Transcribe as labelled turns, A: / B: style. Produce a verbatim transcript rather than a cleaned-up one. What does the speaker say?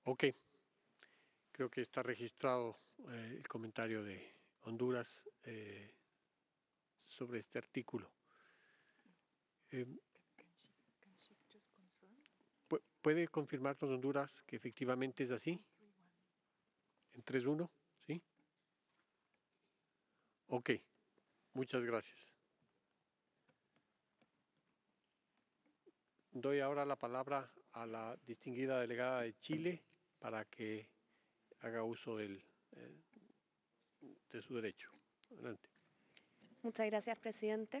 A: Ok, creo que está registrado eh, el comentario de Honduras eh, sobre este artículo. Eh, pu- ¿Puede confirmarnos Honduras que efectivamente es así? En tres uno, ¿sí? Ok, muchas gracias. Doy ahora la palabra a la distinguida delegada de Chile para que haga uso del, eh, de su derecho. Adelante.
B: Muchas gracias, presidente.